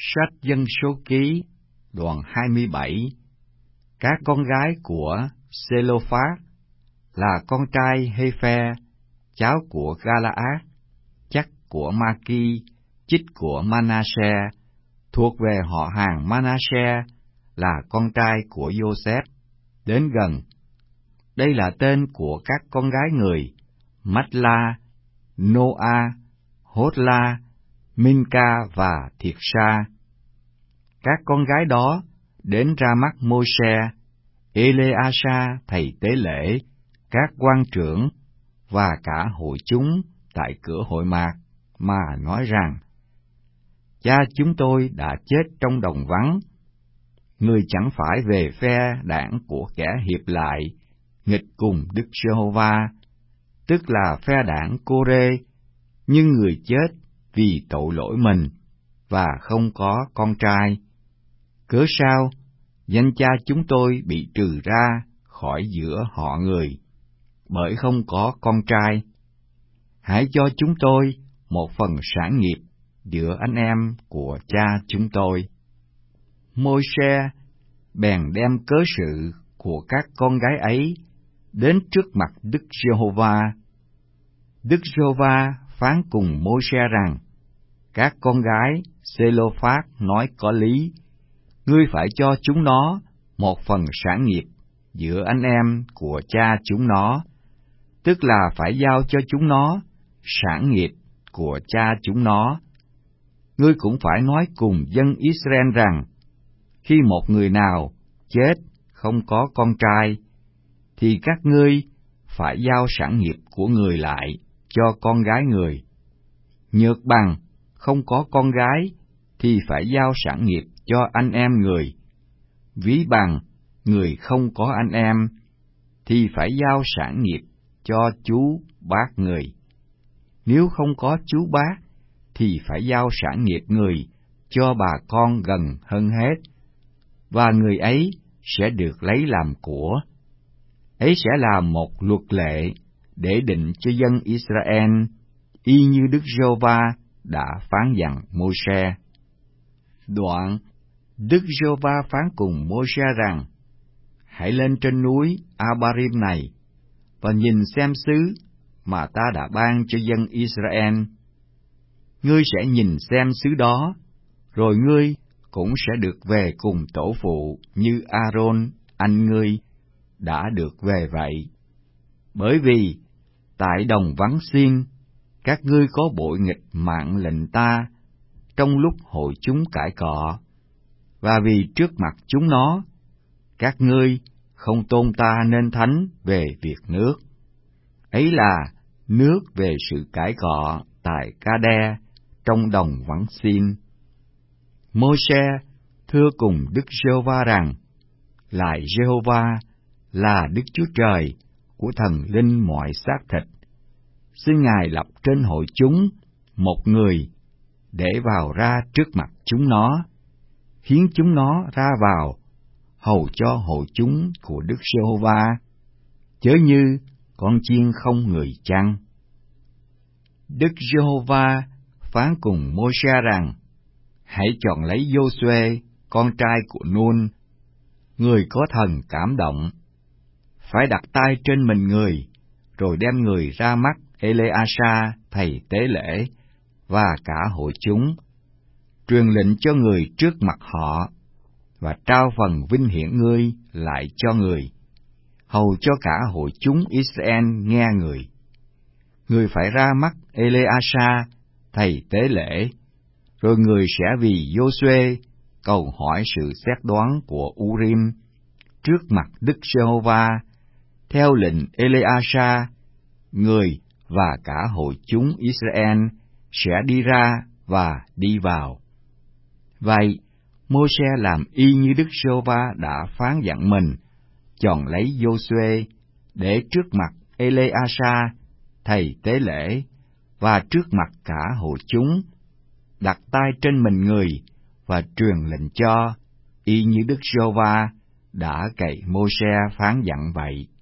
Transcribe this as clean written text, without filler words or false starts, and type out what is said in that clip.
Sách Dân Số Ký, đoạn 27. Các con gái của Sê-lô-phát là con trai Hê-phe, cháu của Ga-la-át, chắc của Ma-ki, chích của Ma-na-se, thuộc về họ hàng Ma-na-se, là con trai của Giô-sép, đến gần. Đây là tên của các con gái người: Mát-la, Nô-a, Hốt-la, Min-ca và Thiệt-sa. Các con gái đó đến ra mắt Môi-se, Ê-lê-a-sa thầy tế lễ, các quan trưởng và cả hội chúng tại cửa hội mạc, mà nói rằng: Cha chúng tôi đã chết trong đồng vắng. Người chẳng phải về phe đảng của kẻ hiệp lại nghịch cùng Đức Giê-hô-va, tức là phe đảng Cô-rê, nhưng người chết vì tội lỗi mình và không có con trai. Cớ sao danh cha chúng tôi bị trừ ra khỏi giữa họ người, bởi không có con trai? Hãy cho chúng tôi một phần sản nghiệp giữa anh em của cha chúng tôi. Môi-se bèn đem cớ sự của các con gái ấy đến trước mặt Đức Giê-hô-va. Đức Giê-hô-va phán cùng Môi-se rằng: Các con gái Sê-lô-phát nói có lý, ngươi phải cho chúng nó một phần sản nghiệp giữa anh em của cha chúng nó, tức là phải giao cho chúng nó sản nghiệp của cha chúng nó. Ngươi cũng phải nói cùng dân Israel rằng: Khi một người nào chết không có con trai, thì các ngươi phải giao sản nghiệp của người lại cho con gái người. Nhược bằng không có con gái, thì phải giao sản nghiệp cho anh em người. Ví bằng người không có anh em, thì phải giao sản nghiệp cho chú bác người. Nếu không có chú bác, thì phải giao sản nghiệp người cho bà con gần hơn hết, và người ấy sẽ được lấy làm của. Ấy sẽ là một luật lệ để định cho dân Israel, y như Đức Giê-hô-va đã phán dặn Môi-se. Đoạn, Đức Giê-hô-va phán cùng Môi-se rằng: Hãy lên trên núi A-ba-rim này, và nhìn xem xứ mà ta đã ban cho dân Israel. Ngươi sẽ nhìn xem xứ đó, rồi ngươi cũng sẽ được về cùng tổ phụ như A-rôn, anh ngươi, đã được về vậy. Bởi vì tại đồng vắng xiên, các ngươi có bội nghịch mạng lệnh ta trong lúc hội chúng cãi cọ, và vì trước mặt chúng nó, các ngươi không tôn ta nên thánh về việc nước. Ấy là nước về sự cãi cọ tại Ca-đe trong đồng vắng xiên. Môi-se thưa cùng Đức Giê-hô-va rằng: Lại Giê-hô-va là Đức Chúa Trời của thần linh mọi xác thịt. Xin Ngài lập trên hội chúng một người để vào ra trước mặt chúng nó, khiến chúng nó ra vào hầu cho hội chúng của Đức Giê-hô-va, chớ như con chiên không người chăn. Đức Giê-hô-va phán cùng Môi-se rằng: Hãy chọn lấy Giô-suê, con trai của Nun, người có thần cảm động, phải đặt tay trên mình người, rồi đem người ra mắt Ê-lê-a-sa thầy tế lễ và cả hội chúng, truyền lệnh cho người trước mặt họ, và trao phần vinh hiển ngươi lại cho người, hầu cho cả hội chúng Israel nghe người. Người phải ra mắt Ê-lê-a-sa thầy tế lễ, rồi người sẽ vì Giô-suê cầu hỏi sự xét đoán của U-rim trước mặt Đức Giê-hô-va, theo lệnh Ê-lê-a-sa. Người và cả hội chúng Israel sẽ đi ra và đi vào. Vậy, Môi-se làm y như Đức Giê-hô-va đã phán dặn mình, chọn lấy Giô-suê để trước mặt Ê-lê-a-sa thầy tế lễ và trước mặt cả hội chúng, đặt tay trên mình người và truyền lệnh cho, y như Đức Giê-hô-va đã cậy Môi-se phán dặn vậy.